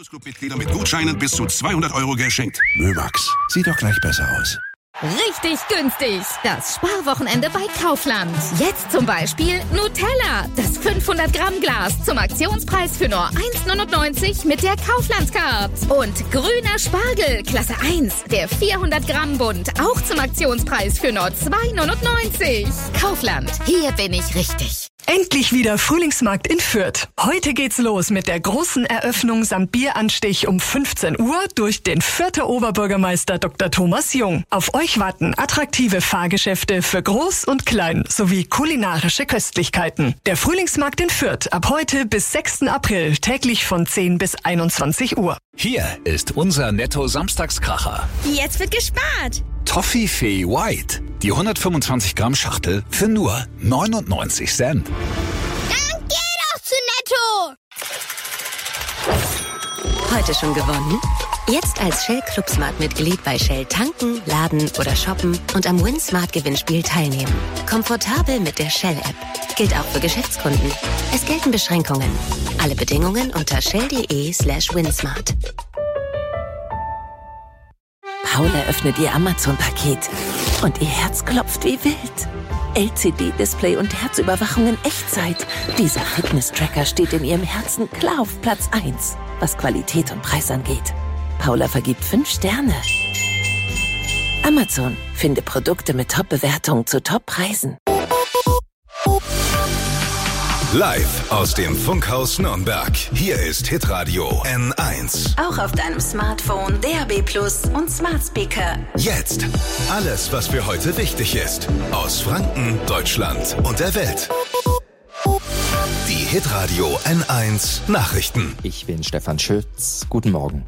Clubmitglieder mit Gutscheinen bis zu 200 € geschenkt. Mömax, sieht doch gleich besser aus. Richtig günstig. Das Sparwochenende bei Kaufland. Jetzt zum Beispiel Nutella. Das 500 Gramm Glas zum Aktionspreis für nur 1,99 mit der Kaufland-Card. Und grüner Spargel, Klasse 1. Der 400 Gramm Bund. Auch zum Aktionspreis für nur 2,99. Kaufland. Hier bin ich richtig. Endlich wieder Frühlingsmarkt in Fürth. Heute geht's los mit der großen Eröffnung samt Bieranstich um 15 Uhr durch den Fürther Oberbürgermeister Dr. Thomas Jung. Auf euch warten attraktive Fahrgeschäfte für Groß und Klein sowie kulinarische Köstlichkeiten. Der Frühlingsmarkt in Fürth ab heute bis 6. April täglich von 10 bis 21 Uhr. Hier ist unser Netto-Samstagskracher. Jetzt wird gespart. Toffifee White. Die 125 Gramm Schachtel für nur 99 Cent. Dann geh doch zu Netto. Heute schon gewonnen? Jetzt als Shell Club Smart Mitglied bei Shell tanken, laden oder shoppen und am Win Smart Gewinnspiel teilnehmen. Komfortabel mit der Shell App. Gilt auch für Geschäftskunden. Es gelten Beschränkungen. Alle Bedingungen unter shell.de/winsmart. Paula öffnet ihr Amazon-Paket und ihr Herz klopft wie wild. LCD-Display und Herzüberwachung in Echtzeit. Dieser Fitness-Tracker steht in ihrem Herzen klar auf Platz 1, was Qualität und Preis angeht. Paula vergibt 5 Sterne. Amazon. Finde Produkte mit Top-Bewertungen zu Top-Preisen. Live aus dem Funkhaus Nürnberg. Hier ist Hitradio N1. Auch auf deinem Smartphone, DAB+ und Smart Speaker. Jetzt alles, was für heute wichtig ist. Aus Franken, Deutschland und der Welt. Die Hitradio N1 Nachrichten. Ich bin Stefan Schütz. Guten Morgen.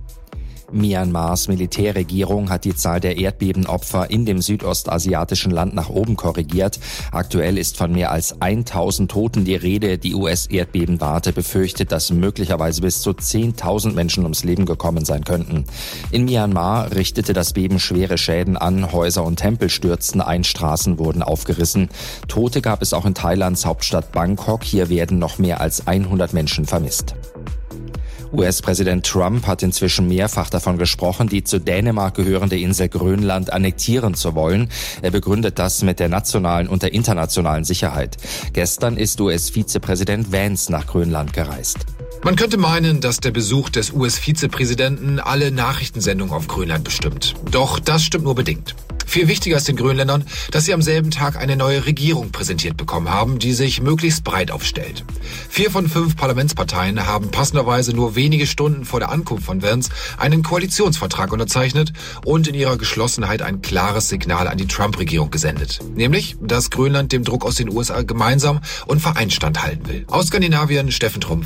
Myanmars Militärregierung hat die Zahl der Erdbebenopfer in dem südostasiatischen Land nach oben korrigiert. Aktuell ist von mehr als 1000 Toten die Rede. Die US-Erdbebenwarte befürchtet, dass möglicherweise bis zu 10.000 Menschen ums Leben gekommen sein könnten. In Myanmar richtete das Beben schwere Schäden an. Häuser und Tempel stürzten ein, Straßen wurden aufgerissen. Tote gab es auch in Thailands Hauptstadt Bangkok. Hier werden noch mehr als 100 Menschen vermisst. US-Präsident Trump hat inzwischen mehrfach davon gesprochen, die zu Dänemark gehörende Insel Grönland annektieren zu wollen. Er begründet das mit der nationalen und der internationalen Sicherheit. Gestern ist US-Vizepräsident Vance nach Grönland gereist. Man könnte meinen, dass der Besuch des US-Vizepräsidenten alle Nachrichtensendungen auf Grönland bestimmt. Doch das stimmt nur bedingt. Viel wichtiger ist den Grönländern, dass sie am selben Tag eine neue Regierung präsentiert bekommen haben, die sich möglichst breit aufstellt. 4 von 5 Parlamentsparteien haben passenderweise nur wenige Stunden vor der Ankunft von Vance einen Koalitionsvertrag unterzeichnet und in ihrer Geschlossenheit ein klares Signal an die Trump-Regierung gesendet. Nämlich, dass Grönland dem Druck aus den USA gemeinsam und vereint standhalten will. Aus Skandinavien, Steffen Trumpf.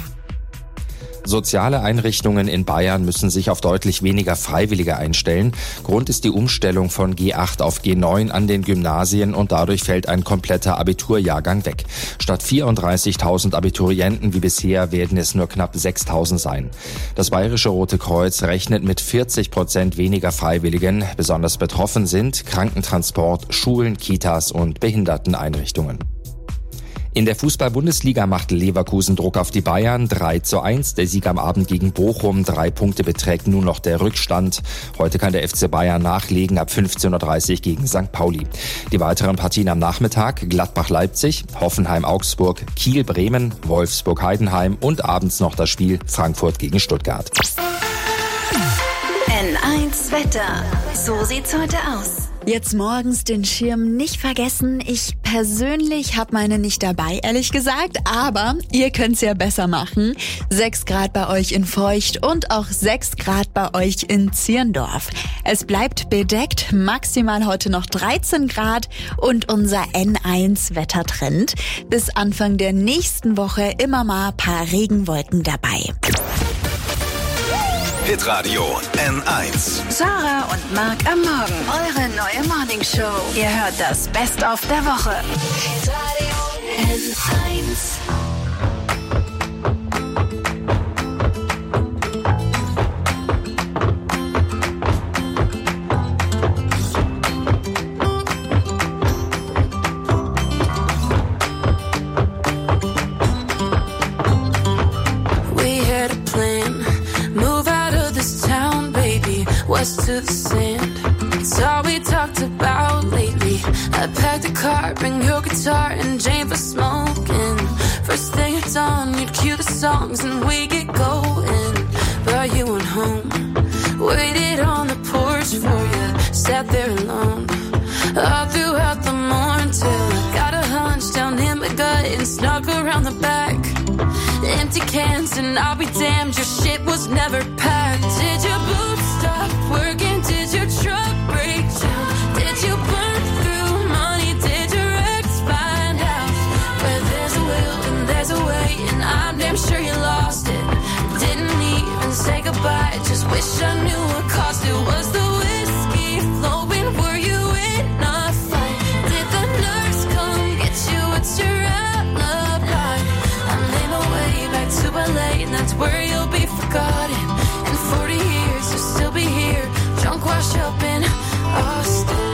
Soziale Einrichtungen in Bayern müssen sich auf deutlich weniger Freiwillige einstellen. Grund ist die Umstellung von G8 auf G9 an den Gymnasien und dadurch fällt ein kompletter Abiturjahrgang weg. Statt 34.000 Abiturienten wie bisher werden es nur knapp 6.000 sein. Das Bayerische Rote Kreuz rechnet mit 40% weniger Freiwilligen. Besonders betroffen sind Krankentransport, Schulen, Kitas und Behinderteneinrichtungen. In der Fußball-Bundesliga macht Leverkusen Druck auf die Bayern. 3:1. Der Sieg am Abend gegen Bochum. 3 Punkte beträgt nun noch der Rückstand. Heute kann der FC Bayern nachlegen ab 15:30 Uhr gegen St. Pauli. Die weiteren Partien am Nachmittag: Gladbach-Leipzig, Hoffenheim-Augsburg, Kiel-Bremen, Wolfsburg-Heidenheim und abends noch das Spiel Frankfurt gegen Stuttgart. N1 Wetter. So sieht's heute aus. Jetzt morgens den Schirm nicht vergessen. Ich persönlich habe meine nicht dabei, ehrlich gesagt. Aber ihr könnt's ja besser machen. 6 Grad bei euch in Feucht und auch 6 Grad bei euch in Zirndorf. Es bleibt bedeckt, maximal heute noch 13 Grad und unser N1-Wettertrend. Bis Anfang der nächsten Woche immer mal ein paar Regenwolken dabei. Hitradio N1. Sarah und Marc am Morgen. Eure neue Morningshow. Ihr hört das Best-of der Woche. Hitradio N1. us to the sand. It's all we talked about lately. I packed a car, bring your guitar and Jane for smoking. First thing at dawn, you'd cue the songs and we get going. But you went home, waited on the porch for you, sat there alone all throughout the morning till I got a hunch down in my gut and snuck around the back. Empty cans and I'll be damned, your shit was never packed. Did your boots stop working? Did your truck break down? Did you burn through money? Did your ex find out? Where there's a will and there's a way, and I'm damn sure you lost it. Didn't even say goodbye, just wish I knew what caused it. Was the whiskey flowing? Were you in a fight? Did the nurse come get you? What's your alibi? I made my way back to LA, and that's where you'll be forgotten. In 40 years, you'll still be here, drunk, washed up in Austin.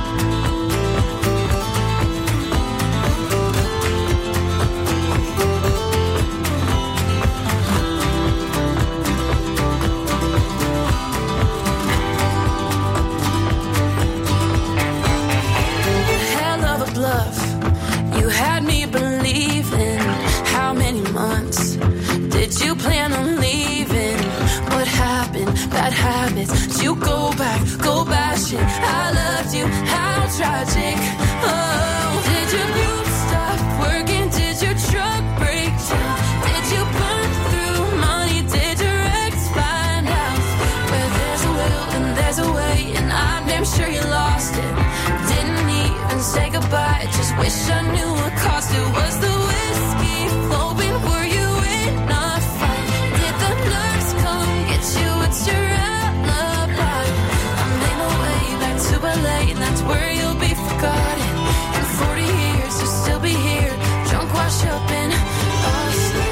Hell of a bluff, you had me believing. How many months did you plan on leaving? What happened? Bad habits. Did you go back, go bashing? I loved you, how tragic. Oh, did your boots stop working? Did your truck break down? Did you burn through money? Did your ex find out? Where there's a will and there's a way, and I'm damn sure you lost it. Didn't even say goodbye, just wish I knew what caused it. Was the whiskey flowing? Were you in a fight? Did the nurse come get you? What's your alibi? I made my way back to LA, and that's where you'll be forgotten. In 40 years, you'll still be here, drunk, washed up in Austin.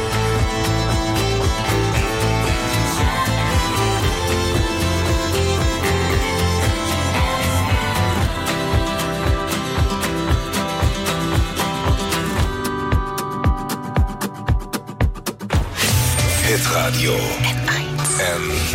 Hitradio N1.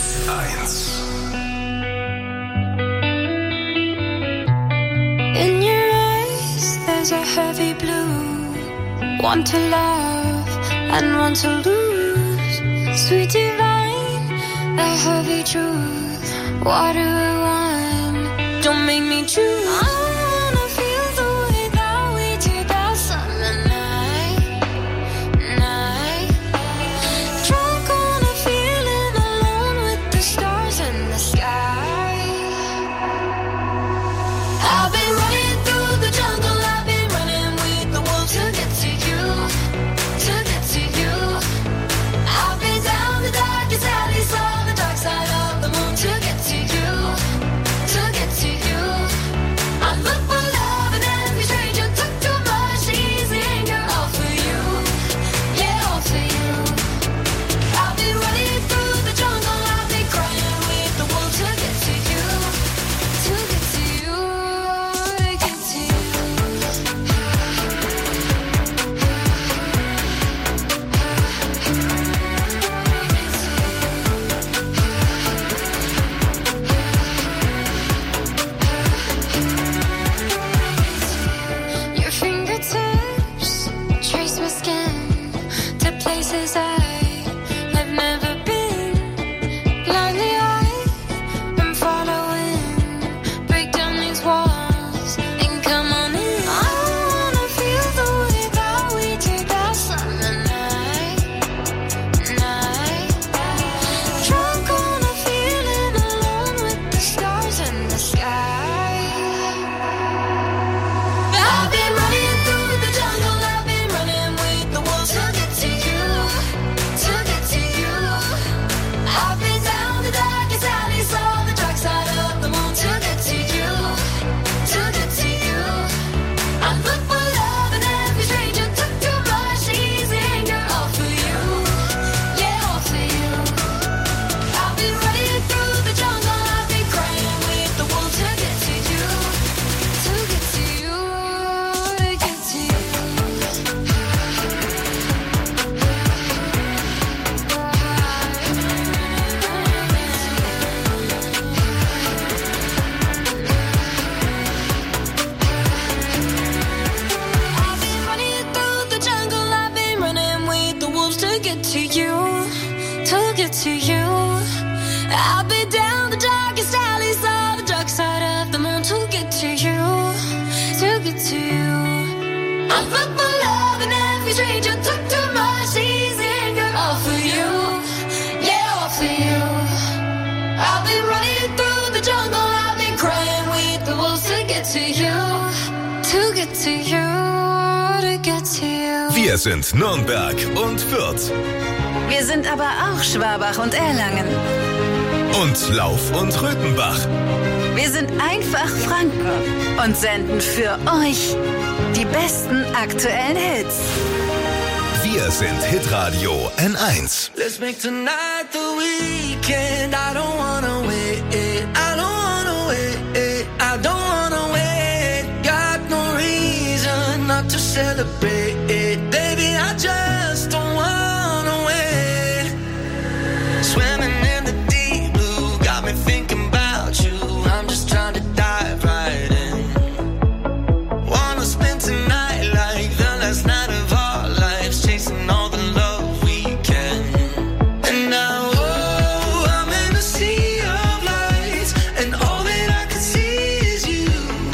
In your eyes, there's a heavy blue. One to love and one to lose. Sweet divine, the heavy truth. Water or wine, don't make me choose. I wanna feel the way that we did that summer night. Drunk on a feeling, alone with the stars in the sky. I've been running through the jungle, I've been running with the wolves to get to you, to get to you. I've been down the darkest alley, saw the dark side of the moon to get to you, to get to you. I'm Wir sind Nürnberg und Fürth. Wir sind aber auch Schwabach und Erlangen. Und Lauf und Röthenbach. Wir sind einfach Franken und senden für euch die besten aktuellen Hits. Wir sind Hitradio N1. Let's make tonight the weekend. I don't wanna wait. I don't wanna wait. I don't wanna wait. Got no reason not to celebrate. Baby, I just don't wanna wait. Swimming in the deep blue got me thinking about you. I'm just trying to dive right in. Wanna spend tonight like the last night of our lives, chasing all the love we can. And now, oh, I'm in a sea of lights, and all that I can see is you.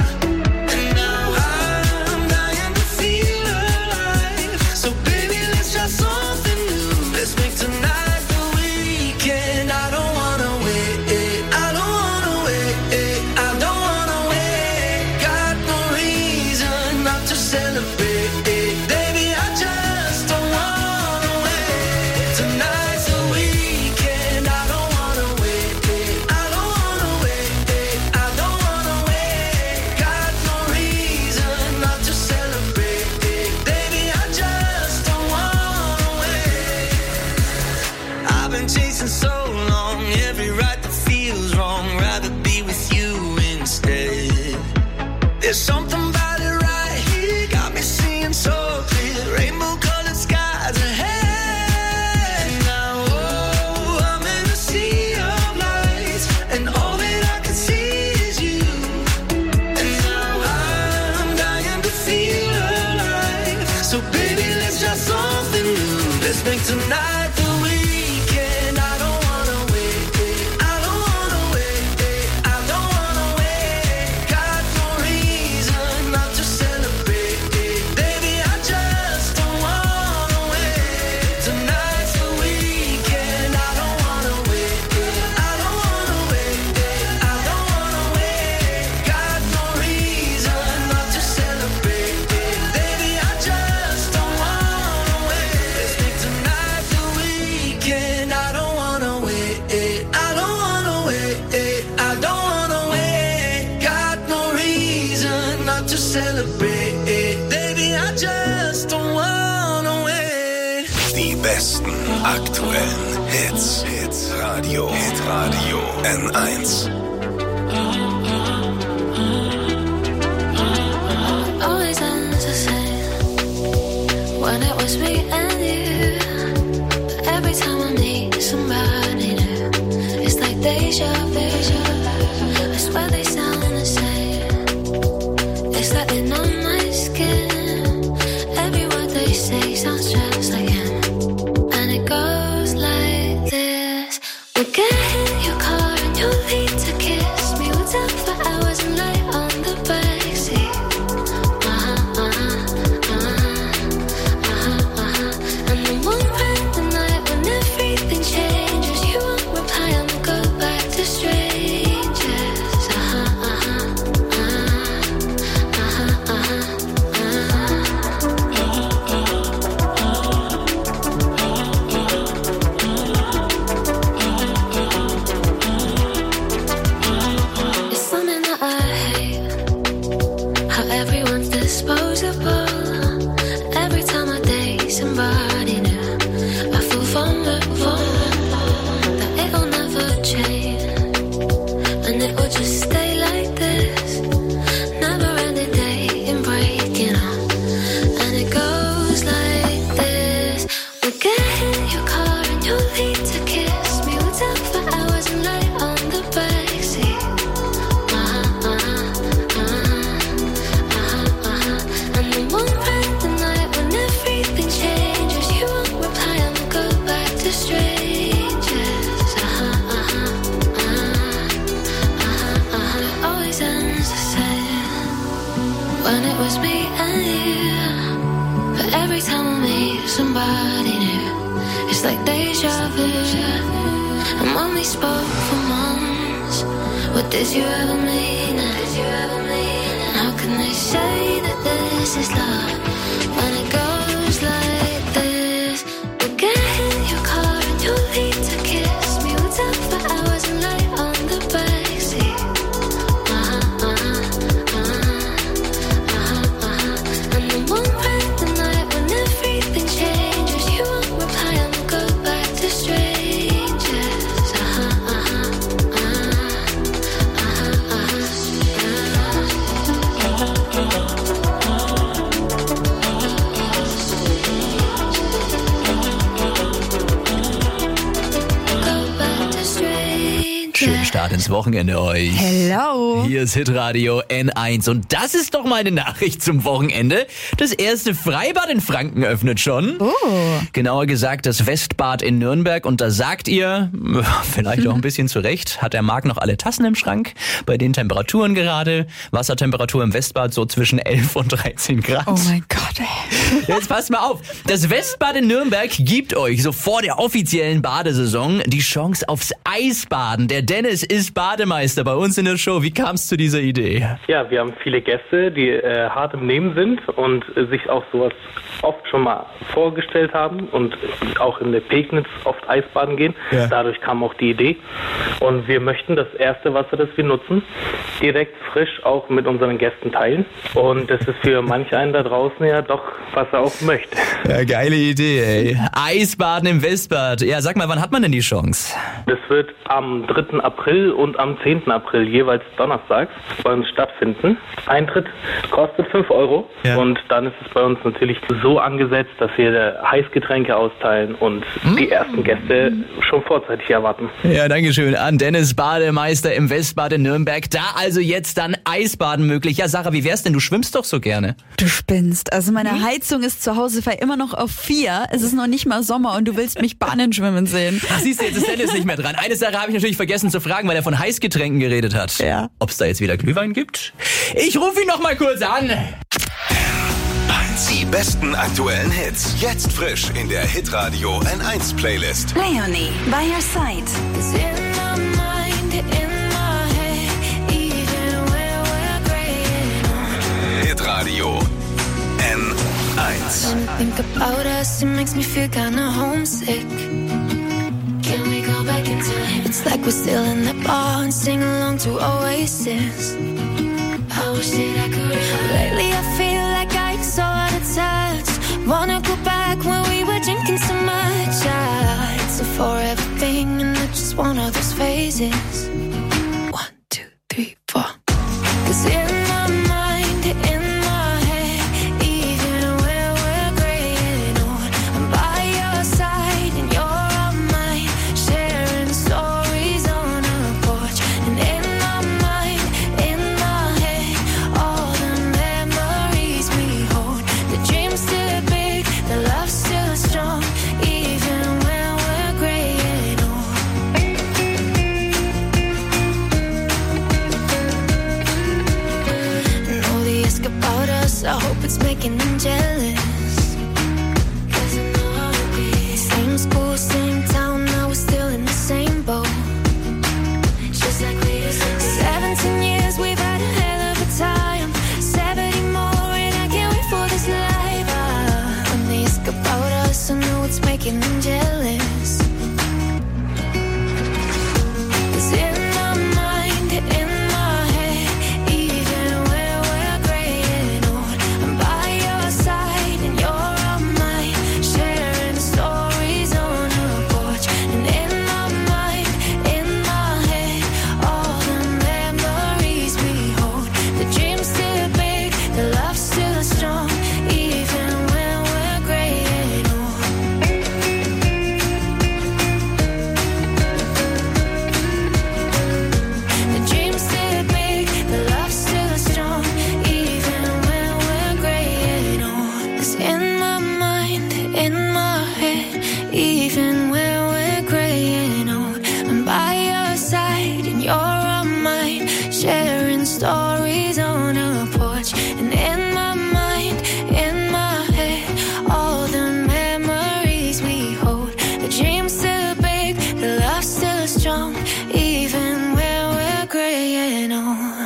And now I'm dying to feel alive. So baby, let's try something new. Let's make tonight the weekend. I don't wanna wait. I don't wanna wait. I don't wanna wait. Got no reason not to celebrate. Baby, I just don't wanna wait. Tonight's the weekend. I don't wanna wait. I don't wanna wait. I don't wanna wait. Got no reason not to celebrate. Baby, I just don't wanna wait. I've been chasing so long, every right that feels wrong. Rather be with you instead. There's something about it right here, got me seeing so clear. Rainbow-colored skies ahead. Now, oh, I'm in a sea of lights, and all that I can see is you. And now I'm dying to feel alive. So baby, let's try something new. Let's make tonight the weekend. I don't wanna wait. I don't wanna wait. I don't wanna wait. Got no reason not to celebrate. Baby, I just don't wanna wait. Tonight's the weekend. I don't wanna wait. I don't wanna wait. I don't wanna wait. Got no reason not to celebrate. Baby, I just don't wanna wait. Let's make tonight the weekend. I don't wanna wait. I don't wanna wait. I don't wanna wait. Got no reason not to celebrate. Baby, I just don't wanna wait. Die besten aktuellen Hits. Hitradio N1. Always ends the same when it was me and you. But every time I meet somebody new, it's like deja vu. I swear they sound the same. It's like they're on my skin. Every word they say sounds just like him. And it goes like this. We'll get in your car and you'll lead to kiss me. We'll talk for hours and lie on the backseat. And then one random night when everything changes, you won't reply and we'll go back to strangers. It's something that I hate, how everyone's disposable. Every time I date somebody new, I feel vulnerable, that it'll never change, and it will just stay like this. Never ending dating, breaking up, and it goes like this. We'll get in your car and you'll lead to kiss me. We'll talk for hours and lie on the backseat. And then one random night when everything changes, you won't reply and we'll go back to strangers. It always ends the same when it was me and you. But every time I meet somebody new, it's like deja vu. And when we spoke for months, what did you ever mean? And how can they say that this is love when it goes like Start ins Wochenende euch. Hello. Hier ist Hitradio N1 und das ist doch meine Nachricht zum Wochenende. Das erste Freibad in Franken öffnet schon. Oh. Genauer gesagt das Westbad in Nürnberg und da sagt ihr, vielleicht auch ein bisschen zu Recht, hat der Marc noch alle Tassen im Schrank? Bei den Temperaturen gerade, Wassertemperatur im Westbad so zwischen 11 und 13 Grad. Oh mein Gott, ey. Jetzt passt mal auf. Das Westbad in Nürnberg gibt euch so vor der offiziellen Badesaison die Chance aufs Eisbaden. Der Dennis ist Bademeister bei uns in der Show. Wie kam es zu dieser Idee? Ja, wir haben viele Gäste, die hart im Nehmen sind und sich auch sowas oft schon mal vorgestellt haben und auch in der Pegnitz oft Eisbaden gehen. Ja. Dadurch kam auch die Idee. Und wir möchten das erste Wasser, das wir nutzen, direkt frisch auch mit unseren Gästen teilen. Und das ist für manch einen da draußen ja doch, was er auch möchte. Ja, geile Idee, ey. Eisbaden im Westbad. Ja, sag mal, wann hat man denn die Chance? Das wird am 3. April und am 10. April jeweils donnerstags bei uns stattfinden. Eintritt kostet 5 Euro. Ja. Und dann ist es bei uns natürlich so angesetzt, dass wir Heißgetränke austeilen und die ersten Gäste schon vorzeitig erwarten. Ja, danke schön an Dennis, Bademeister im Westbad in Nürnberg. Da also jetzt dann Eisbaden möglich. Ja, Sarah, wie wär's denn? Du schwimmst doch so gerne. Du spinnst. Also meine Heizung ist zu Hause immer noch auf 4. Es ist noch nicht mal Sommer und du willst mich Bahnen schwimmen sehen. Ach, siehst du, jetzt ist Dennis nicht mehr dran. Eine Sache habe ich natürlich vergessen zu fragen, weil er von Heißgetränken geredet hat. Ja. Ob es da jetzt wieder Glühwein gibt? Ich rufe ihn noch mal kurz an. Die besten aktuellen Hits. Jetzt frisch in der Hitradio N1 Playlist. Leonie, by your side. Hitradio N1. When I think about us, it makes me feel kinda homesick. Can we go back in time? It's like we're still in the bar and sing along to Oasis. I wish that I could. Lately I feel like I'm so out of touch. Wanna go back when we were drinking so much. It's a forever thing and not just one of those phases. 1, 2, 3, 4. 'Cause in my mind, in my head, even when we're graying old, I'm by your side and you're on mine, sharing stories on a porch. And in my mind, in my head, all the memories we hold. The dream's still big, the love's still strong, even when we're graying old. And all the ask about us, I hope it's making them jealous. 'Cause I know how it is. Same school, same town, now we're still in the same boat. Just like we used to be. 17 years, we've had a hell of a time. 70 more, and I can't wait for this life. When they ask about us, I know it's making them jealous. 'Cause in my mind, in my head, even when we're graying old, I'm by your side and you're on mine, sharing stories on a porch. And in my mind, in my head, all the memories we hold. The dream's still big, the love's still strong, even when we're graying old. The dream's still big, the love's still strong, even when we're graying old. 'Cause in my mind, in my head, even when we're graying old, I'm by your side and you're on mine, sharing stories on a porch. And in my mind, in my head, all the memories we hold. The dream's still big, the love's still strong, even when we're graying old.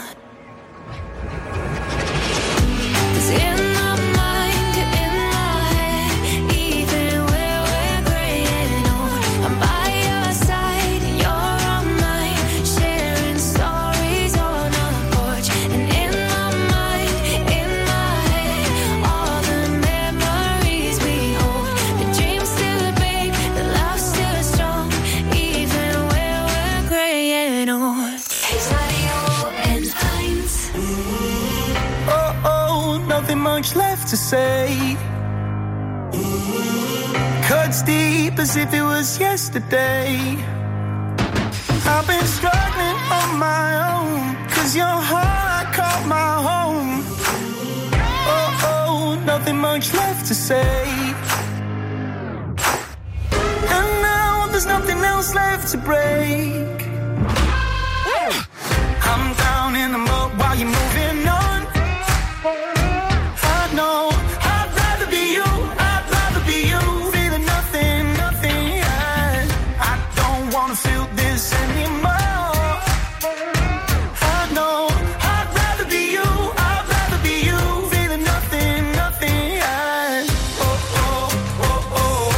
'Cause in my mind, in my head, even when we're graying old, I'm by your side and you're on mine, sharing stories on a porch. And in my mind, in my head, all the memories we hold. The dream's still big, the love's still strong, even when we're graying old. Hitradio N1. Oh, nothing much left to say. Cuts deep as if it was yesterday. I've been struggling on my own, 'cause your heart I call my home. Oh, nothing much left to say. And now there's nothing else left to break. I'm down in the mud while you're moving on. I know I'd rather be you, I'd rather be you. Feeling nothing, nothing, I don't wanna feel this anymore. I know I'd rather be you, I'd rather be you. Feeling nothing, nothing, oh, oh, oh, oh, oh.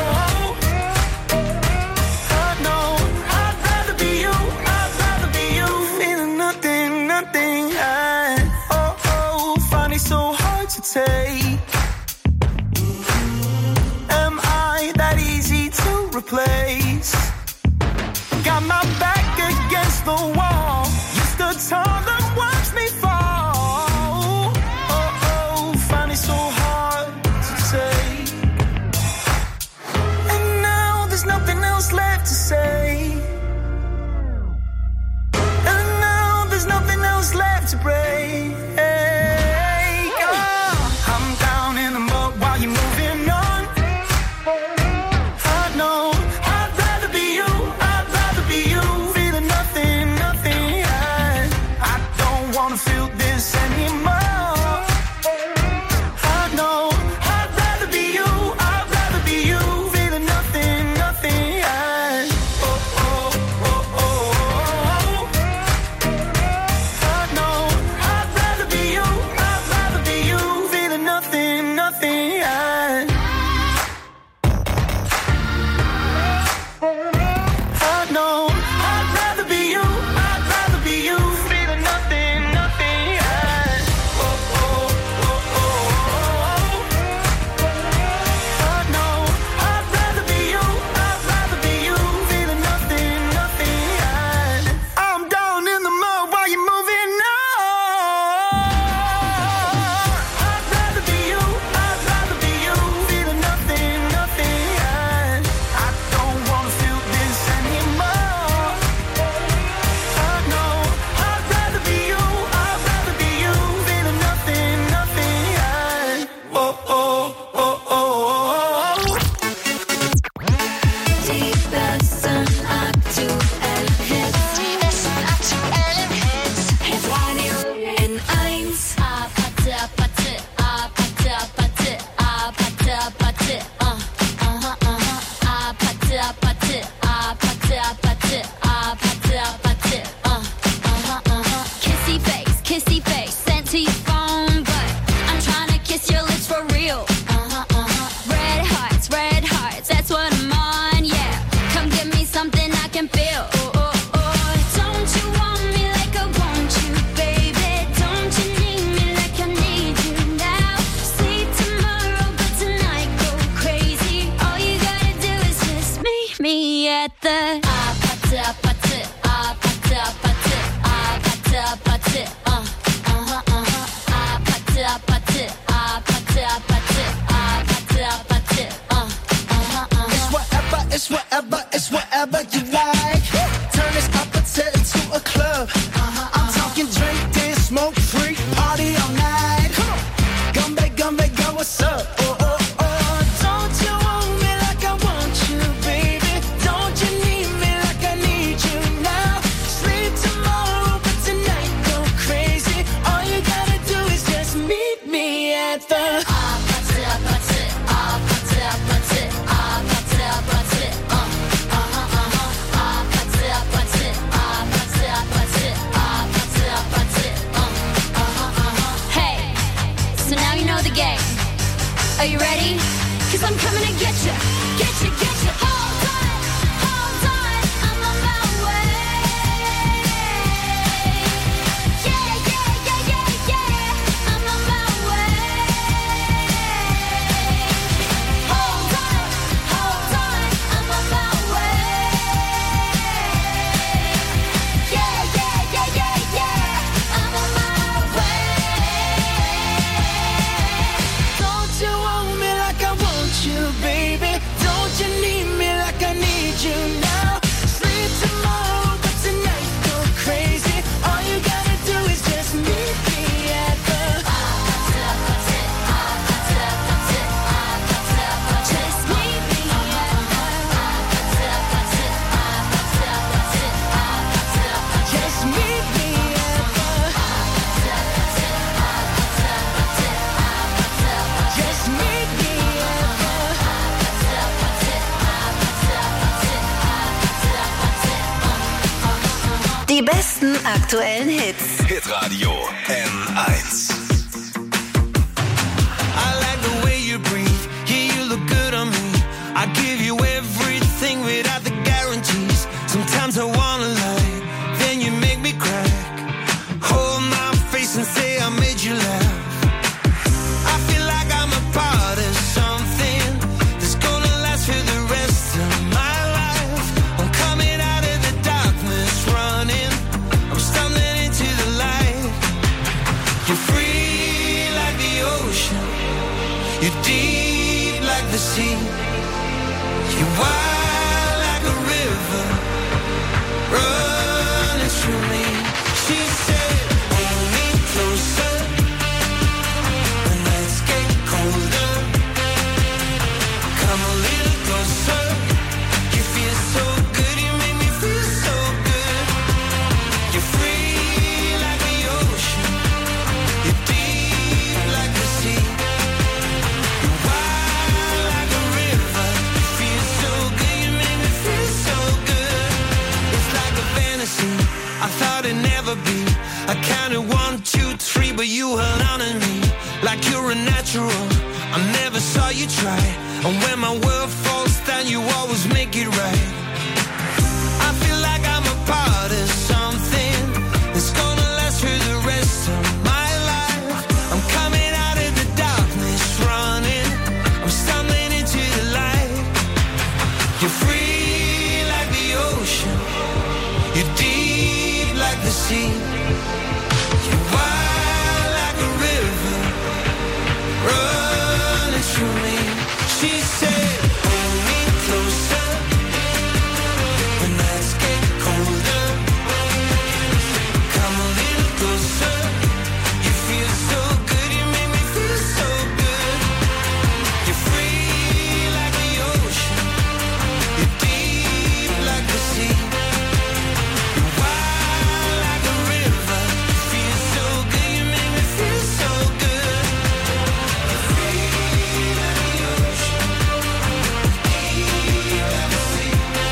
I know I'd rather be you, I'd rather be you. Feeling nothing, nothing, oh, oh. Find it so hard to take. Am I that easy to replace? Got my back against the wall. You stood tall and watched me fall. Oh, oh, find it so hard to say. And now there's nothing else left to say. And now there's nothing else left to break. I'm down in the mud while you're moving on. I know I'd rather be you, I'd rather be you. Feeling nothing, nothing, I don't wanna feel this anymore. I know I'd rather be you, I'd rather be you. Feeling nothing, nothing, oh, oh, oh, oh, oh. I know I'd rather be you, I'd rather be you. Feeling nothing, nothing, I know I'd rather be you, I'd rather be you. Feeling nothing, nothing, oh, oh, oh, oh, oh. I know I'd rather be you, I'd rather be you. Feeling nothing, nothing, I'm down in the mud while you're moving on. I'd rather be you, I'd rather be you. Feeling nothing, nothing, I don't wanna feel this anymore. I know I'd rather be you, I'd rather be you. Feeling nothing, nothing, oh, oh, oh, oh, oh. Die besten aktuellen Hits. Die besten aktuellen Hits. Hitradio N1. Apate, apate, apate, apate, apate, apate, apate, apate, apate, apate, apate, apate, kissy face, sent to your phone, but I'm trying to kiss your lips for real. Red hearts, that's what I'm on, yeah. Come give me something I can feel. Oh, oh, oh. Don't you want me like I want you, baby? Don't you need me like I need you now? Sleep tomorrow, but tonight go crazy. All you gotta do is just meet me at the apate, apate, apate, apate, apate, apate, apate, apate, apate, apate, apate, It's whatever you like. Turn Die besten aktuellen Hits. Hitradio N1. I like the way you breathe. Yeah, you look good on me. I give you everything without the guarantees. Sometimes I wanna lie, then you make me cry. Hold my face and say I made you laugh. I feel like I'm a part of something that's gonna last for the rest of my life. I'm coming out of the darkness, running. I'm stumbling into the light. You're free like the ocean. You're deep like the sea. You're wild like a river, running through me. She said, hold me closer when nights get colder. Come a little closer. You feel so good, you make me feel so good. You're free like the ocean. You're deep like the sea. You're wild like a river. You feel so good, you make me feel so good. It's like a fantasy I thought it'd never be. I counted 1, 2, 3, but you held on to me like you're a natural. I never saw you try, and when my world falls down, you always make it right. I feel like I'm a part of something that's gonna last for the rest of my life. I'm coming out of the darkness, running. I'm stumbling into the light. You're free like the ocean. You're deep like the sea. You're wild like a river, running through me. She said, hold me closer when nights get colder. Come a little closer. You feel so good, you make me feel so good. You're free like the ocean. You're deep like the sea. You're wild like a river. You feel so good, you make me feel so good. You're free like the ocean. Deep like the sea.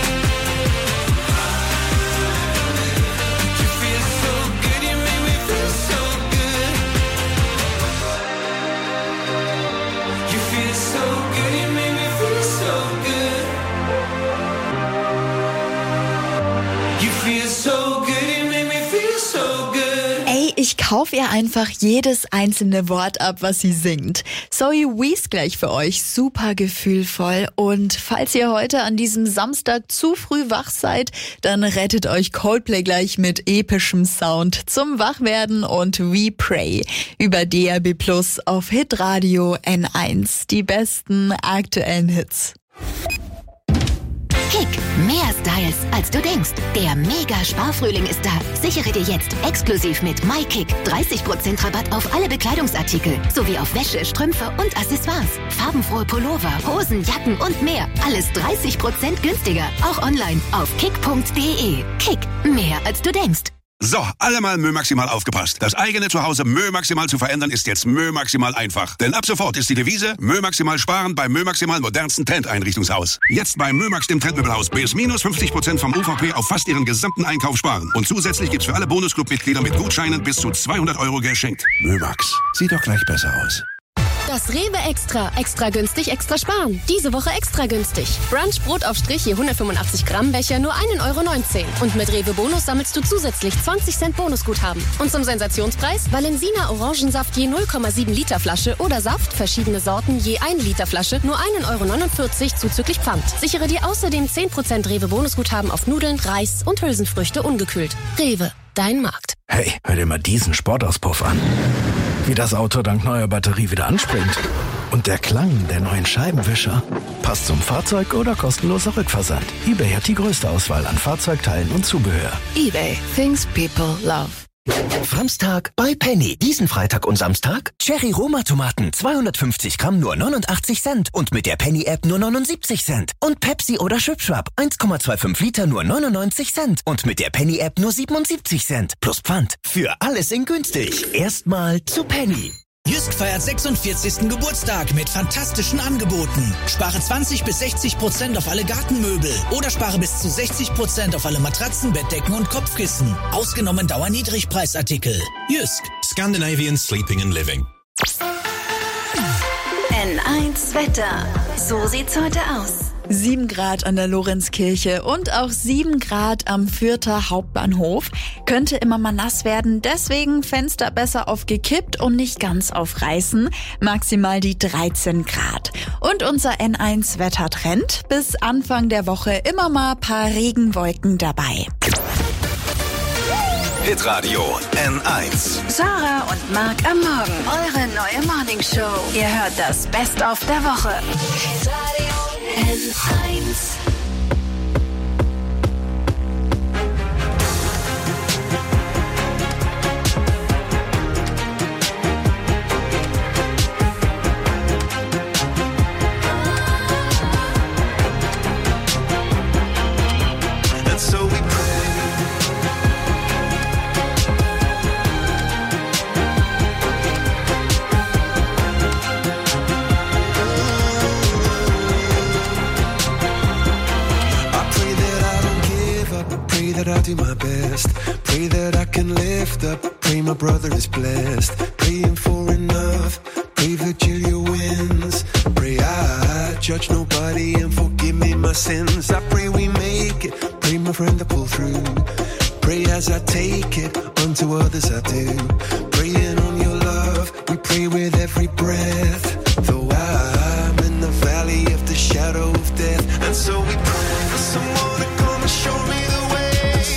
You feel so good, you make me feel so good. You feel so good, you make me feel so good. You feel so good, you make me feel so good. Ey, ich kaufe ihr einfach jedes einzelne Wort ab, was sie singt. Zoe Wees gleich für euch, super gefühlvoll. Und falls ihr heute an diesem Samstag zu früh wach seid, dann rettet euch Coldplay gleich mit epischem Sound zum Wachwerden und We Pray über DAB+ auf Hitradio N1. Die besten aktuellen Hits. Kick, mehr Styles, als du denkst. Der Mega-Sparfrühling ist da. Sichere dir jetzt exklusiv mit MyKick 30% Rabatt auf alle Bekleidungsartikel, sowie auf Wäsche, Strümpfe und Accessoires. Farbenfrohe Pullover, Hosen, Jacken und mehr. Alles 30% günstiger. Auch online auf kick.de. Kick, mehr als du denkst. So, alle mal Mö Maximal aufgepasst. Das eigene Zuhause Mö Maximal zu verändern ist jetzt Mö Maximal einfach. Denn ab sofort ist die Devise Mö Maximal sparen beim Mö Maximal modernsten Trendeinrichtungshaus. Jetzt bei Mö Max, dem Trendmöbelhaus, bis minus 50% vom UVP auf fast ihren gesamten Einkauf sparen. Und zusätzlich gibt's für alle Bonusclub-Mitglieder mit Gutscheinen bis zu 200 € geschenkt. Mö Max, sieht doch gleich besser aus. Das Rewe Extra. Extra günstig, extra sparen. Diese Woche extra günstig. Brunch Brotaufstrich je 185 Gramm Becher nur 1,19 €. Und mit Rewe Bonus sammelst du zusätzlich 20 Cent Bonusguthaben. Und zum Sensationspreis Valensina Orangensaft je 0,7 Liter Flasche oder Saft, verschiedene Sorten je 1 Liter Flasche, nur 1,49 € zuzüglich Pfand. Sichere dir außerdem 10% Rewe Bonusguthaben auf Nudeln, Reis und Hülsenfrüchte ungekühlt. Rewe, dein Markt. Hey, hör dir mal diesen Sportauspuff an. Wie das Auto dank neuer Batterie wieder anspringt. Und der Klang der neuen Scheibenwischer. Passt zum Fahrzeug oder kostenloser Rückversand. eBay hat die größte Auswahl an Fahrzeugteilen und Zubehör. eBay, things people love. Samstag bei Penny. Diesen Freitag und Samstag Cherry Roma Tomaten 250 Gramm nur 89 Cent und mit der Penny App nur 79 Cent. Und Pepsi oder Schwipschwap 1,25 Liter nur 99 Cent und mit der Penny App nur 77 Cent. Plus Pfand. Für alles in günstig. Erstmal zu Penny. Jysk feiert 46. Geburtstag mit fantastischen Angeboten. Spare 20-60% auf alle Gartenmöbel oder spare bis zu 60% auf alle Matratzen, Bettdecken und Kopfkissen. Ausgenommen Dauerniedrigpreisartikel. Jysk. Scandinavian Sleeping and Living. N1 Wetter. So sieht's heute aus. 7 Grad an der Lorenzkirche und auch 7 Grad am Fürther Hauptbahnhof. Könnte immer mal nass werden, deswegen Fenster besser aufgekippt und nicht ganz aufreißen. Maximal die 13 Grad. Und unser N1 Wettertrend. Bis Anfang der Woche immer mal ein paar Regenwolken dabei. Hitradio N1. Sarah und Marc am Morgen. Eure neue Morningshow. Ihr hört das Best-of der Woche. Hitradio N1. I'll do my best. Pray that I can lift up. Pray my brother is blessed. Praying for enough. Pray Virgilia wins. Pray I judge nobody and forgive me my sins. I pray we make it. Pray my friend to pull through. Pray as I take it. Unto others I do. Praying on your love. We pray with every breath. Though I'm in the valley of the shadow of death. And so we pray for someone to come and show me the way.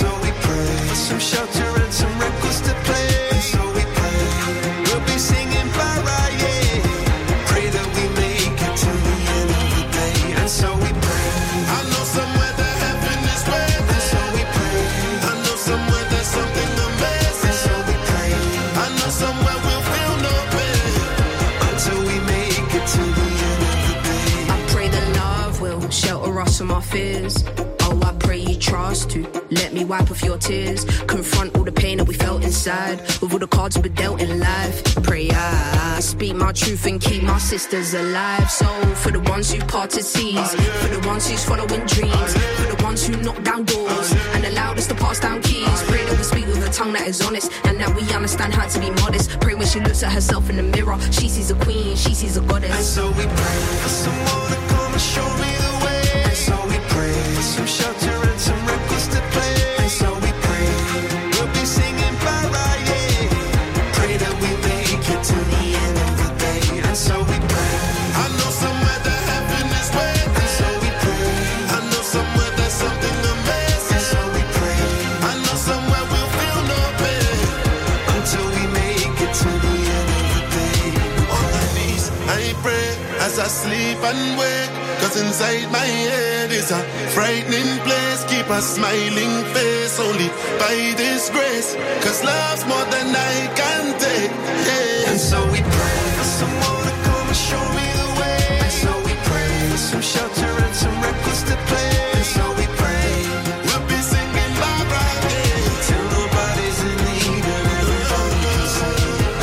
Some shelter and some records to play. And so we pray. We'll be singing para, yeah. Pray that we make it to the end of the day. And so we pray. I know somewhere that heaven is waiting. And so we pray. I know somewhere there's something amazing. And so we pray. I know somewhere we'll feel no pain until we make it to the end of the day. I pray that love will shelter us from our fears. Oh, I pray you trust to let me wipe off your tears. Confront all the pain that we felt inside. With all the cards we dealt in life. Pray I speak my truth and keep my sisters alive. So for the ones who parted seas, for the ones who's following dreams, for the ones who knock down doors and allowed us to pass down keys. Pray that we speak with a tongue that is honest and that we understand how to be modest. Pray when she looks at herself in the mirror, she sees a queen, she sees a goddess. And so we pray for someone to come and show me the way. And so we pray for some shelter and some records to play. And so we pray we'll be singing para, yeah. Pray that we make it to the end of the day. And so we pray. I know somewhere that heaven is waiting. And so we pray. I know somewhere there's something amazing. And so we pray. I know somewhere we'll feel no pain until we make it to the end of the day. On my knees I pray as I sleep and wake. Cause inside my head is a frightening place. Keep a smiling face only by this grace. Cause love's more than I can take, yeah. And so we pray for someone to come and show me the way. And so we pray for some shelter and some records to play. And so we pray we'll be singing Barbara, yeah. Till nobody's in need and everybody can sing.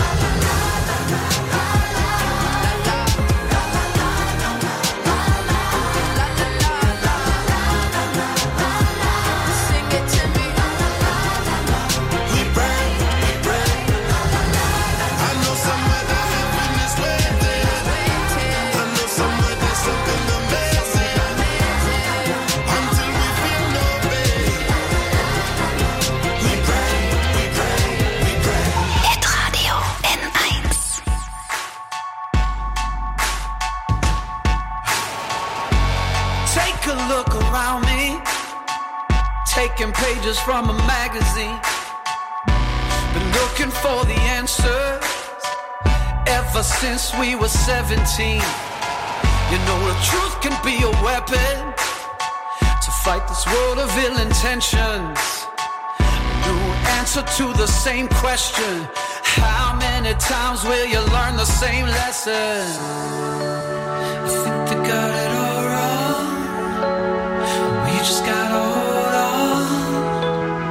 Taking pages from a magazine, been looking for the answers ever since we were 17. You know the truth can be a weapon to fight this world of ill intentions. New answer to the same question: how many times will you learn the same lesson? I think they got it all wrong. We just gotta hold on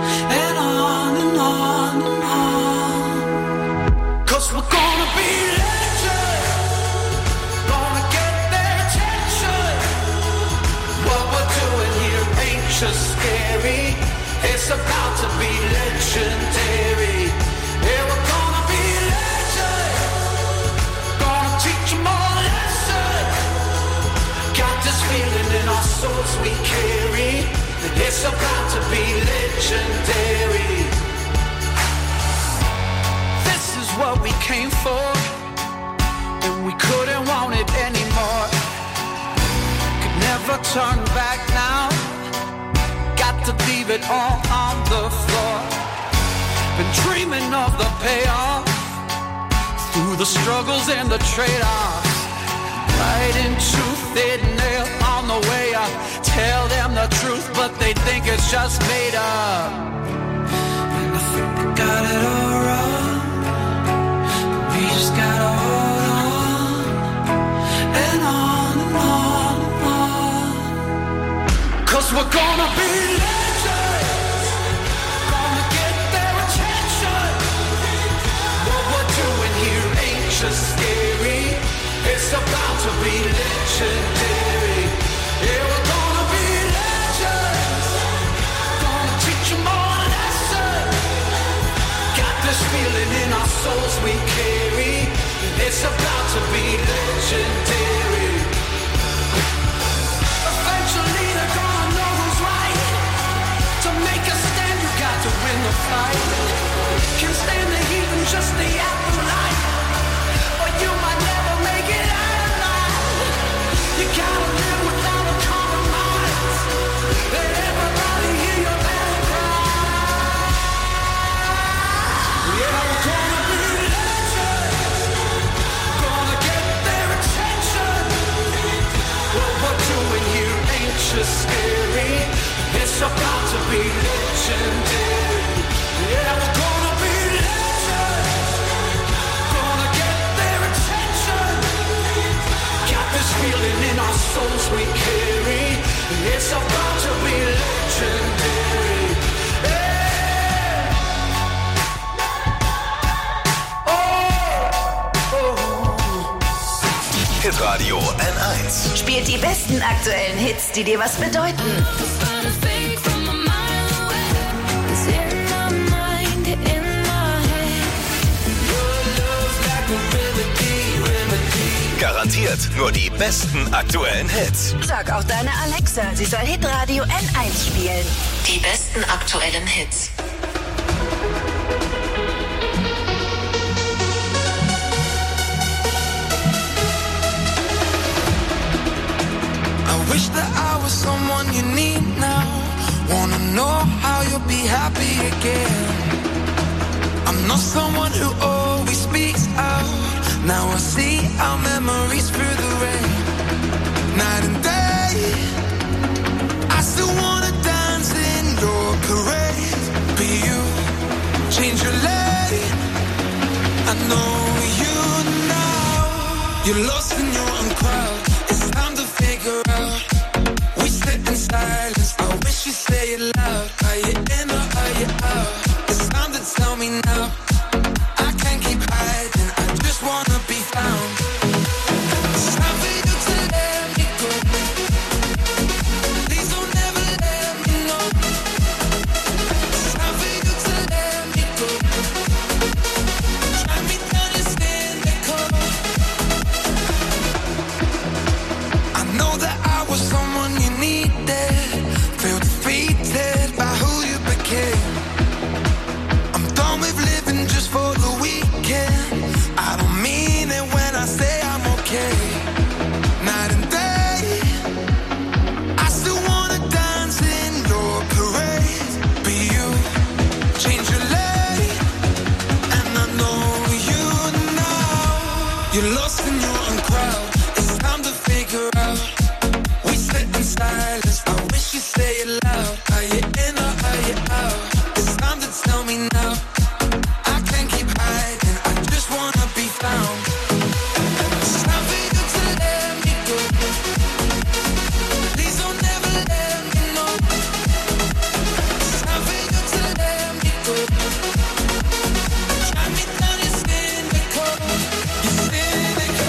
and on and on and on. 'Cause we're gonna be late. It's about to be legendary. Yeah, we're gonna be legend. Gonna teach them all a lesson. Got this feeling in our souls we carry. It's about to be legendary. This is what we came for, and we couldn't want it anymore. Could never turn back now. Got to leave it all on the floor. Been dreaming of the payoff through the struggles and the trade-offs. Right into thin nail on the way up. Tell them the truth, but they think it's just made up. And I think they got it all wrong. We just gotta hold on and on and on and on. 'Cause we're gonna be legends. Gonna get their attention. What we're doing here ain't just scary. It's about to be legendary. Yeah, we're gonna be legends. Gonna teach them all a lesson. Got this feeling in our souls we carry. It's about to be legendary. Eventually they're gonna know who's right. To make a stand, you got to win the fight. Can't stand the heat and just the afterlife. Or you might never make it out alive. You gotta live without a compromise. Let everybody hear your battle cry. Yeah, we're gonna be legends. Gonna get their attention. What we're doing here ain't just scary. It's about to be legendary. Yeah, we're gonna be legends. Gonna get their attention. Got this feeling in our souls we carry. It's about to be legendary. Hey. Hitradio N1 Spielt die besten aktuellen Hits, die dir was bedeuten. Garantiert nur die besten aktuellen Hits. Sag auch deine Alexa, sie soll Hitradio N1 spielen. Die besten aktuellen Hits. I wish that I was someone you need now. Wanna know how you'll be happy again. I'm not someone who always speaks out. Now I see our memories through the rain. Night and day, I still wanna dance in your parade. Be you, change your lane. I know you now. You're lost in your own crowd. It's time to figure out. We sit in silence. I wish you'd say it loud. Are you in or are you out? It's time to tell me now. I can't keep hiding. I just wanna be found. It's time for you to let me go. Please don't ever let me know. It's time for you to let me go. Try me down and stand the cold. I know that I was someone you needed. Feel defeated by who you became. I'm done with living just for the weekend. I don't mean it when I say I'm okay. Night and day, I still wanna dance in your parade. Be you, change your lane. And I know you now. You're lost in your own crowd. It's time to figure out. We sit in silence. I wish you'd say it loud. Are you in or are you out? It's time to tell me now. I can't keep hiding. I just wanna be found. It's time for you to let me go. Please don't ever let me know. It's time for you to let me go. Try me down, you're cynical. You're cynical.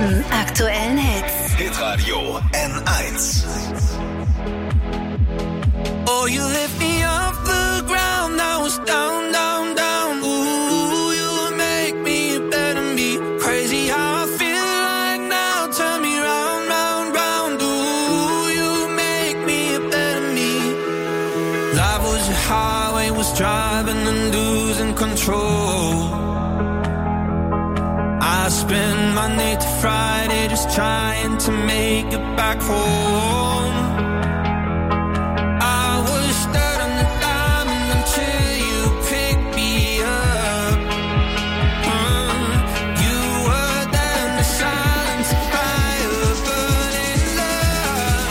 besten aktuellen Hits. Hitradio N1. Oh, you lift me off the ground, I was down, down, down. Ooh, you make me better me. Crazy how I feel like now, turn me round, round, round. Ooh, you make me a better me. Life was a highway, was driving and losing control. I spend Monday to Friday just trying to make it back home. I was stuck on the diamond until you picked me up. You were there in the silence of fire, burning love.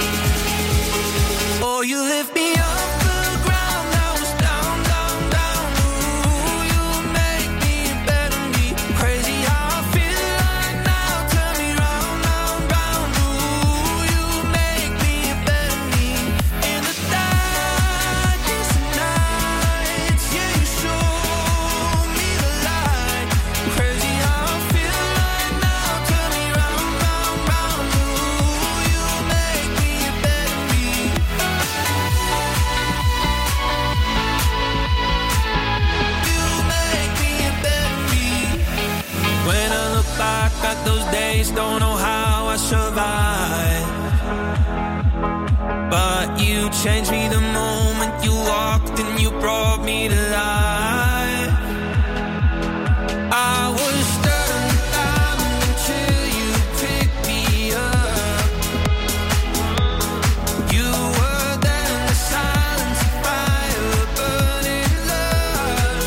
Oh, you lift me off the ground, I was down, down, down. Ooh, you make me a better me. Crazy how I feel like now, turn me round, round, round. Ooh, you make me a better me. In the darkest of nights, yeah, you show me the light. Crazy how I feel like now, turn me round, round, round. Ooh, you make me a better me. When I look back at those days, don't know how I survived. But you changed me the moment you walked and you brought me to life. I was stuck in the diamond until you picked me up. You were there in the silence of fire, burning love.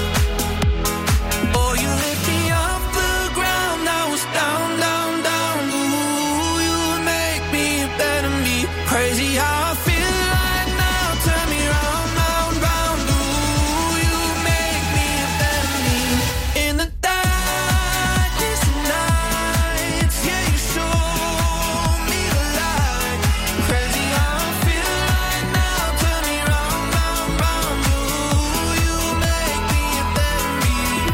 Oh, you lift me off the ground, I was down, down, down. Ooh, you make me a better me. Crazy how I feel like now, turn me round, round, round. Ooh, you make me a better me. In the darkest of nights, yeah, you show me the light. Crazy how I feel like now, turn me round, round, round. Ooh, you make me a better me.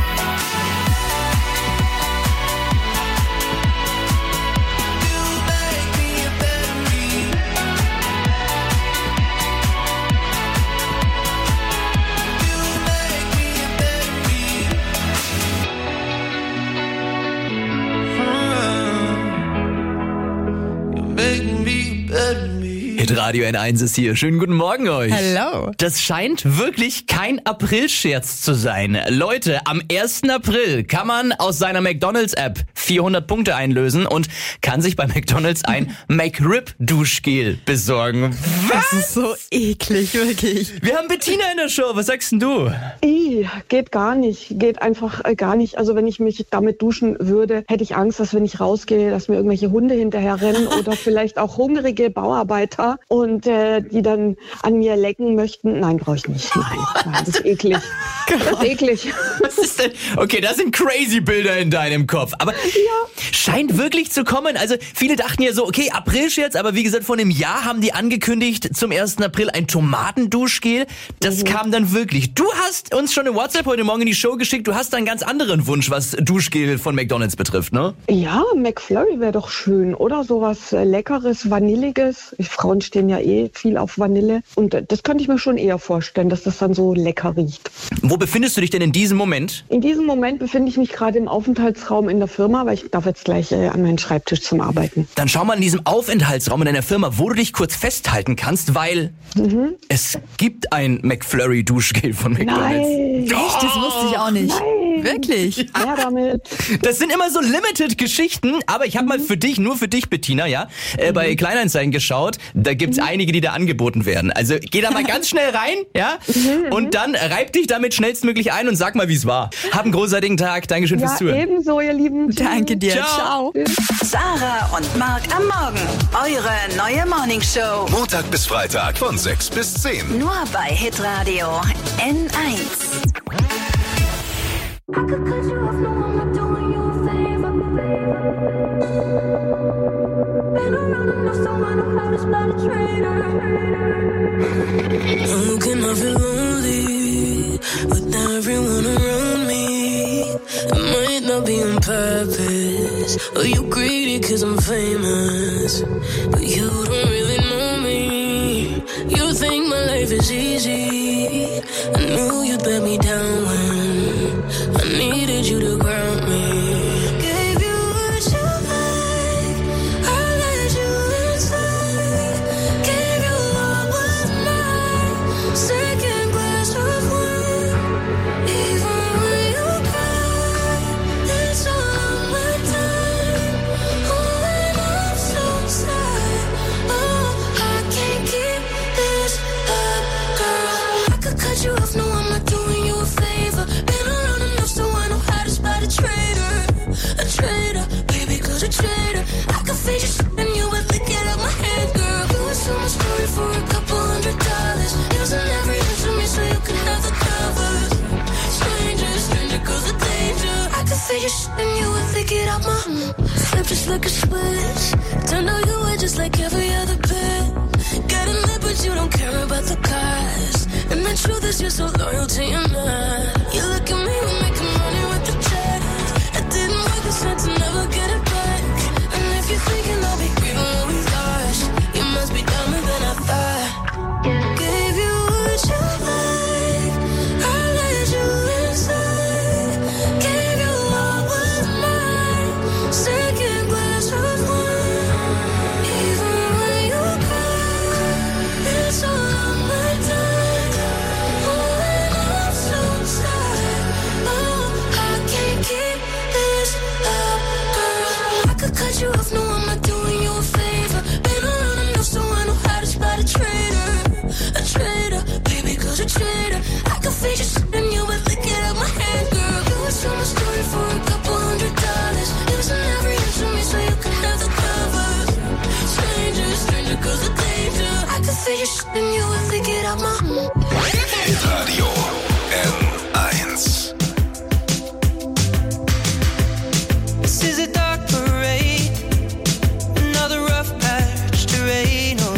Hitradio N1 ist hier. Schönen guten Morgen euch. Hello. Das scheint wirklich kein April-Scherz zu sein. Leute, am 1. April kann man aus seiner McDonald's-App 400 Punkte einlösen und kann sich bei McDonald's ein McRib-Duschgel besorgen. Was? Das ist so eklig, wirklich. Wir haben Bettina in der Show. Was sagst denn du? Geht gar nicht. Geht einfach gar nicht. Also wenn ich mich damit duschen würde, hätte ich Angst, dass wenn ich rausgehe, dass mir irgendwelche Hunde hinterher rennen oder vielleicht auch hungrige Bauarbeiter und die dann an mir lecken möchten. Nein, brauche ich nicht. Nein, das ist eklig. Das ist eklig. Was ist denn? Okay, das sind crazy Bilder in deinem Kopf. Aber scheint wirklich zu kommen. Also viele dachten ja so, okay, April-Scherz, aber wie gesagt, vor einem Jahr haben die angekündigt, zum 1. April ein Tomatenduschgel. Das kam dann wirklich. Du hast uns schon eine WhatsApp heute Morgen in die Show geschickt. Du hast da einen ganz anderen Wunsch, was Duschgel von McDonald's betrifft, ne? Ja, McFlurry wäre doch schön. Oder sowas Leckeres, Vanilliges. Frauen stehen ja viel auf Vanille. Und das könnte ich mir schon eher vorstellen, dass das dann so lecker riecht. Wo befindest du dich denn in diesem Moment? In diesem Moment befinde ich mich gerade im Aufenthaltsraum in der Firma, weil ich darf jetzt gleich an meinen Schreibtisch zum Arbeiten. Dann schau mal in diesem Aufenthaltsraum in deiner Firma, wo du dich kurz festhalten kannst, weil es gibt ein McFlurry-Duschgel von McDonald's. Nein. Echt? Das wusste ich auch nicht. Nein. Wirklich? Ja, damit. Das sind immer so Limited-Geschichten, aber ich habe mal für dich, nur für dich, Bettina, bei Kleinanzeigen geschaut. Da gibt's einige, die da angeboten werden. Also geh da mal ganz schnell rein, und dann reib dich damit schnellstmöglich ein und sag mal, wie es war. Hab einen großartigen Tag. Dankeschön fürs Zuhören. Ebenso, ihr Lieben. Danke dir. Ciao. Sarah und Marc am Morgen. Eure neue Morningshow. Montag bis Freitag von 6 bis 10. Nur bei Hitradio N1. How can I feel lonely with everyone around me? It might not be on purpose, Are you greedy cause I'm famous? But you don't really know me. You think my life is easy. I knew you'd let me down when I needed you to ground me. Gave you what you like, I let you inside. Gave you all was mine, second glass of wine. Even when you cry, it's all my time. Oh, and I'm so sad. Oh, I can't keep this up, girl. I could cut you off, no, I'm not doing you a favor. Been around enough so I know how to spot a traitor, baby, cause a traitor. I could fade you and you would lick it out my hand, girl. You was on my story for $200. Using every inch of me so you can have the covers. Stranger, cause a danger. I could fade you and you would lick it out my flip just like a switch. Turned out you were just like every other bitch. Got a lip but you don't care about the cost. And the truth is you're so loyal to your man. You look at me, we're making money with the checks. It didn't work, it's sad to never get it back. And if you're thinking I'll be grieving what we lost, you must be dumber than I thought. Gave you what you like, I let you inside. Gave you all was mine, second glass of wine. Even when you cry, it's all on my time. Oh, and I'm so sad. Oh, I can't keep this up, girl. I could cut you off, no, I'm not doing you a favor. Been around enough so I know how to spot a traitor, baby, cause a traitor. I could fade you and you would lick it out my hand, girl. You was on my story for $200. Using every inch of me so you can have the covers. Stranger, cause a danger. I could fade you and you would lick it out my Hitradio N1. This is a dark parade, another rough patch to rain on.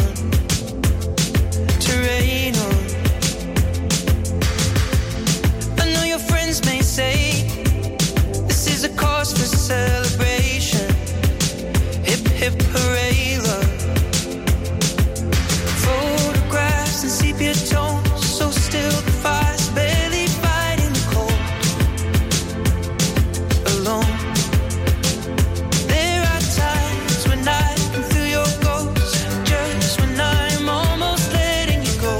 I know your friends may say this is a cause for celebration. Hip hip hooray, love. Photographs and sepia tones, so still the fire's barely fighting the cold. Alone. There are times when I can feel your ghost, just when I'm almost letting you go.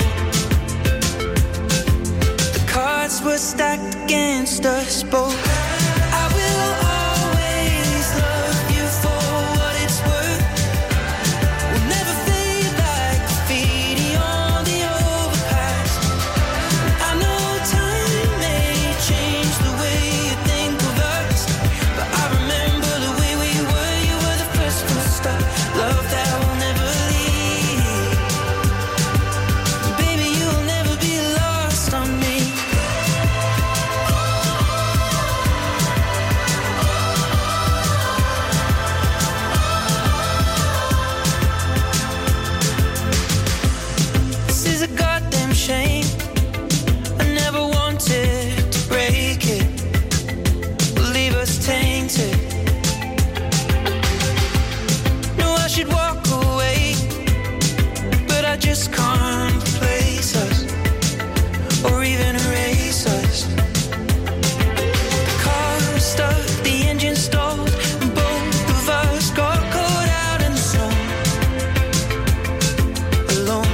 The cards were stacked against us both. I will always love you for what it's worth. We'll never fade like graffiti on the overpass. I know time may change the way you think of us, but I remember the way we were. You were the first full stop, love that will never leave. Baby, you'll never be lost on me. This is a goddamn shame. I never wanted to break it, leave us tainted. No, I should walk away, but I just can't replace us or even erase us. The car was stuck, the engine stalled, and both of us got caught out in the sun. Alone.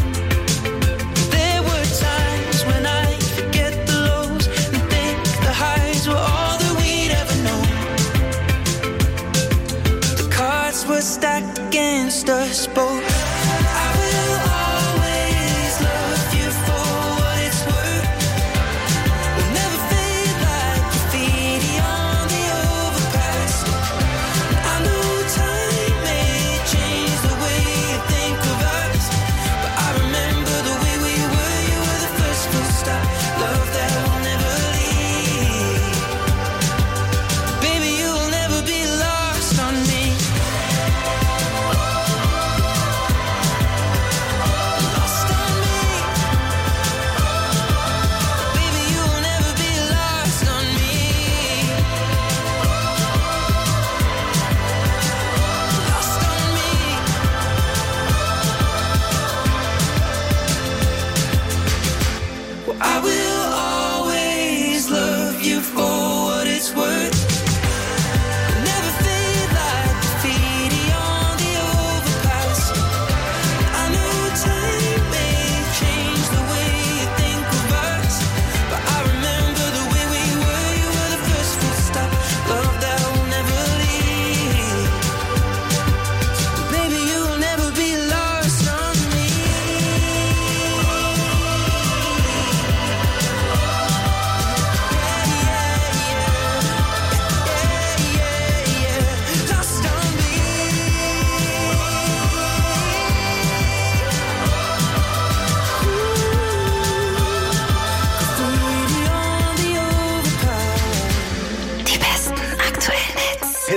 There were times when I forget the lows and think the highs were all that we'd ever known. The cards were stacked against us both. I will always love you for what it's worth. We'll never fade like graffiti on the overpass. I know time may change the way you think of us, but I remember the way we were. You were the first full stop, love that will never leave. Baby, you'll never be lost on me. Lost on me. Baby, you'll never be lost on me.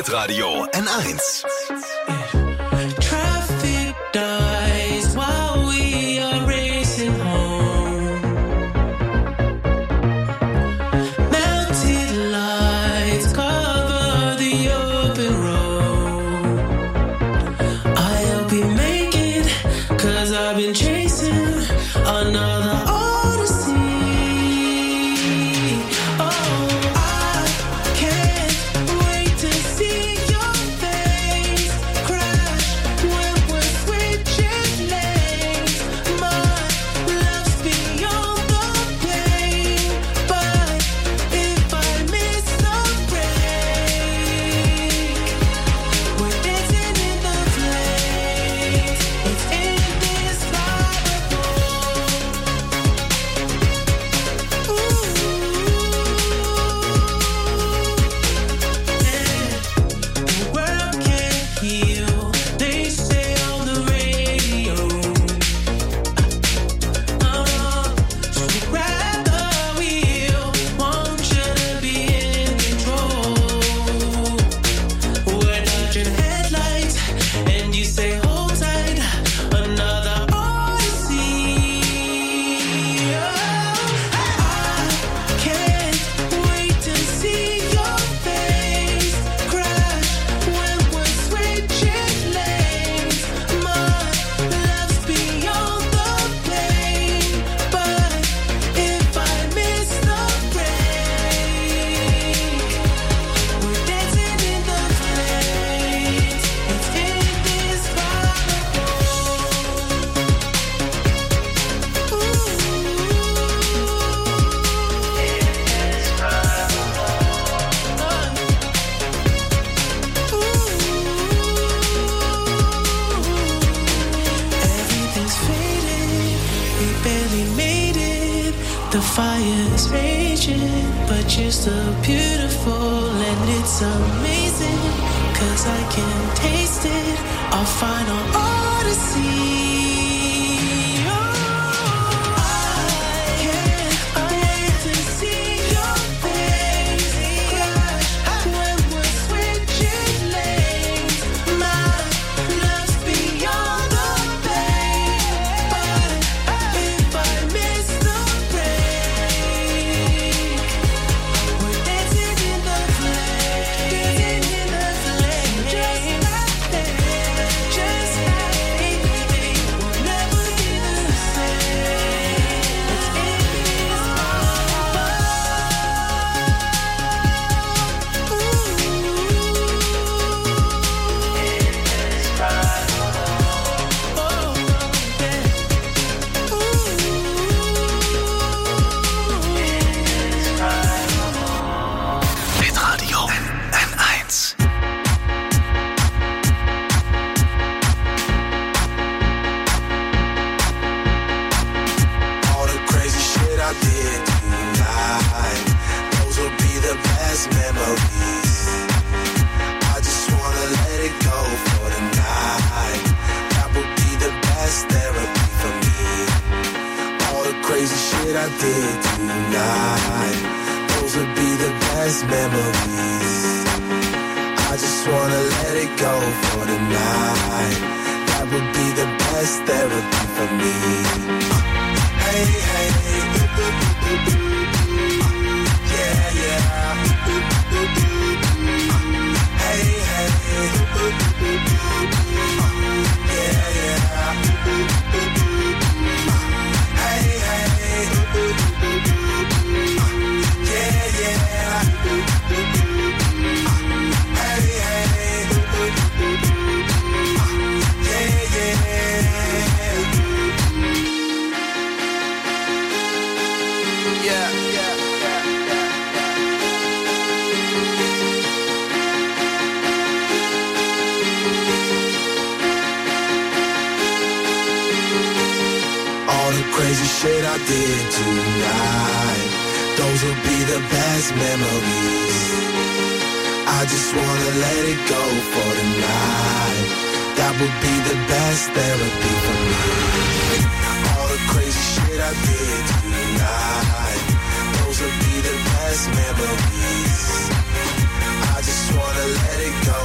Hitradio N1. Traffic dies while we are racing home. Melted lights cover the open road. I'll be making, 'cause I've been chasing another odyssey. Oh, I can't wait to see your face crash when we're switching lanes. My love's beyond the pain, but if I miss the break, we're dancing in the flames. It's indescribable. The world can't heal, they say on the radio. So grab the wheel, want you to be in control. We're dodging headlights, and you say hold tight, another odyssey. I can't wait to see your face crash when we're switching lanes. My love's beyond the pain, but if I miss the break, we're dancing in the flames. It's indescribable. Everything's faded, we barely made it. The fire's raging, but you're still beautiful, and it's amazing, 'cause I can taste it, our final odyssey. I can't wait to see your face crash when we're switching lanes. My love's beyond the pain, but if I miss the break, we're dancing in the flames, just like that, just like anything. We'll never be the same. It's Hitradio N1. All the crazy shit I did tonight, those will be the best memories. I just wanna let it go for the night. That would be the best therapy for me. All the crazy shit I did tonight, those would be the best memories. I just wanna let it go for the night. That would be the best therapy for me. Hey, hey, yeah, yeah. Hey, hey, yeah, yeah. Hey, hey, yeah, yeah. Hey, hey, yeah, yeah. Yeah, yeah, yeah, yeah. All the crazy shit I did tonight, those will be the best memories. I just wanna let it go for the night. That would be the best therapy for me. All the crazy shit I did tonight, those will be the best memories. I just wanna let it go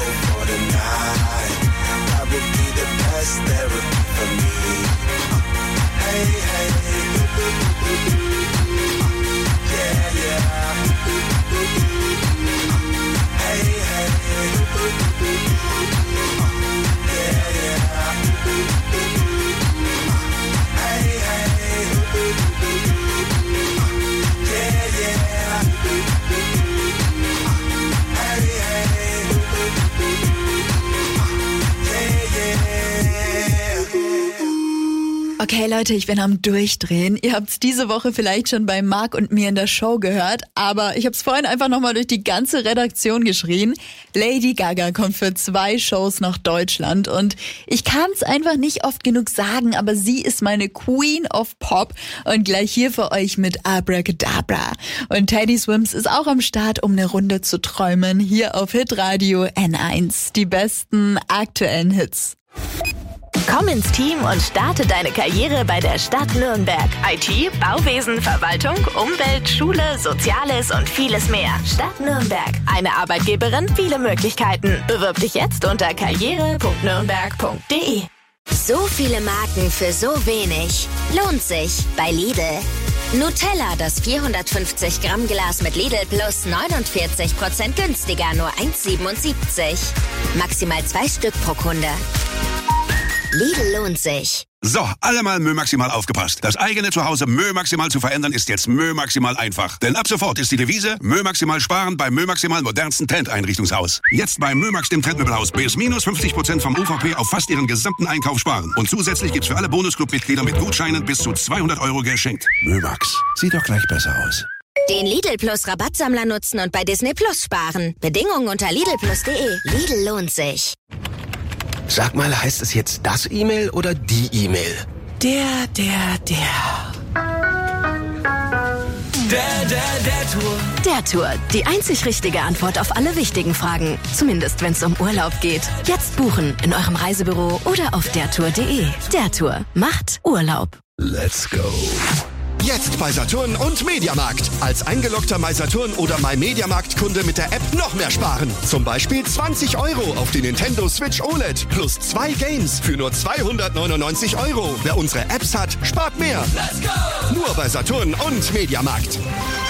Leute, ich bin am Durchdrehen. Ihr habt's diese Woche vielleicht schon bei Marc und mir in der Show gehört, aber ich hab's vorhin einfach nochmal durch die ganze Redaktion geschrien. Lady Gaga kommt für 2 Shows nach Deutschland und ich kann's einfach nicht oft genug sagen, aber sie ist meine Queen of Pop und gleich hier für euch mit Abracadabra. Und Teddy Swims ist auch am Start, um eine Runde zu träumen, hier auf Hitradio N1. Die besten aktuellen Hits. Komm ins Team und starte deine Karriere bei der Stadt Nürnberg. IT, Bauwesen, Verwaltung, Umwelt, Schule, Soziales und vieles mehr. Stadt Nürnberg. Eine Arbeitgeberin, viele Möglichkeiten. Bewirb dich jetzt unter karriere.nürnberg.de. So viele Marken für so wenig. Lohnt sich bei Lidl. Nutella, das 450 Gramm Glas mit Lidl Plus 49% günstiger, nur 1,77. Maximal 2 Stück pro Kunde. Lidl lohnt sich. So, alle mal Mö Maximal aufgepasst. Das eigene Zuhause Mö Maximal zu verändern ist jetzt Mö Maximal einfach. Denn ab sofort ist die Devise Mö Maximal sparen beim Mö Maximal modernsten Trend-Einrichtungshaus. Jetzt bei Mö Max dem Trendmöbelhaus bis minus 50% vom UVP auf fast ihren gesamten Einkauf sparen. Und zusätzlich gibt's für alle Bonusclub-Mitglieder mit Gutscheinen bis zu 200 € geschenkt. Mö Max, sieht doch gleich besser aus. Den Lidl Plus Rabattsammler nutzen und bei Disney Plus sparen. Bedingungen unter lidlplus.de. Lidl lohnt sich. Sag mal, heißt es jetzt das E-Mail oder die E-Mail? Der Tour. Der Tour. Die einzig richtige Antwort auf alle wichtigen Fragen. Zumindest, wenn es um Urlaub geht. Jetzt buchen in eurem Reisebüro oder auf dertour.de. Der Tour macht Urlaub. Let's go. Jetzt bei Saturn und Mediamarkt. Als eingeloggter MySaturn oder MyMediamarkt-Kunde mit der App noch mehr sparen. Zum Beispiel 20 € auf die Nintendo Switch OLED plus 2 Games für nur 299 €. Wer unsere Apps hat, spart mehr. Let's go! Nur bei Saturn und Mediamarkt.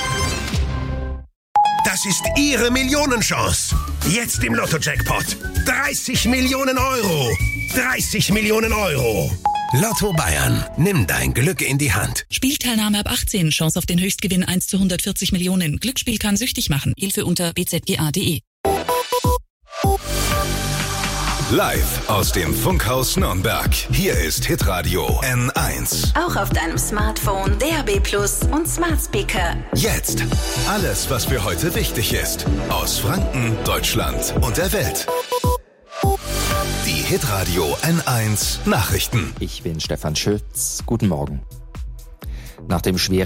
Das ist Ihre Millionenchance. Jetzt im Lotto-Jackpot. 30 Millionen €. 30 Millionen €. Lotto Bayern. Nimm dein Glück in die Hand. Spielteilnahme ab 18. Chance auf den Höchstgewinn 1 zu 140 Millionen. Glücksspiel kann süchtig machen. Hilfe unter bzga.de. Live aus dem Funkhaus Nürnberg. Hier ist Hitradio N1. Auch auf deinem Smartphone, DAB+ und Smart Speaker. Jetzt. Alles, was für heute wichtig ist. Aus Franken, Deutschland und der Welt. Die Hitradio N1 Nachrichten. Ich bin Stefan Schütz. Guten Morgen. Nach dem schweren